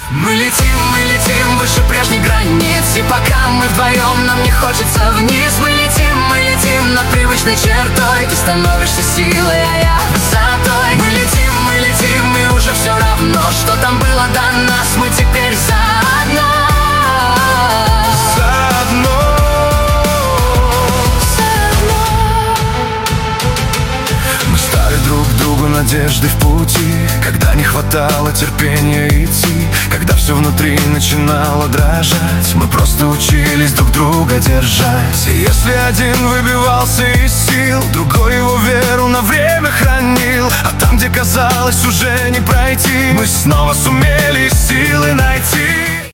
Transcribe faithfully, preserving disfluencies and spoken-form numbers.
Мы летим, мы летим выше прежних границ, и пока мы вдвоем, нам не хочется вниз. Мы летим, мы летим над привычной чертой, ты становишься силой, а я высотой. Мы летим, мы летим, и уже все равно, что там было до нас, мы теперь заодно. Заодно. Мы стали друг другу надеждой в пути, когда не хватало терпения идти, когда все внутри начинало дрожать. Мы просто учились друг друга держать. И если один выбивался из сил, другой его веру на время хранил. А там, где казалось уже не пройти, мы снова сумели силы найти.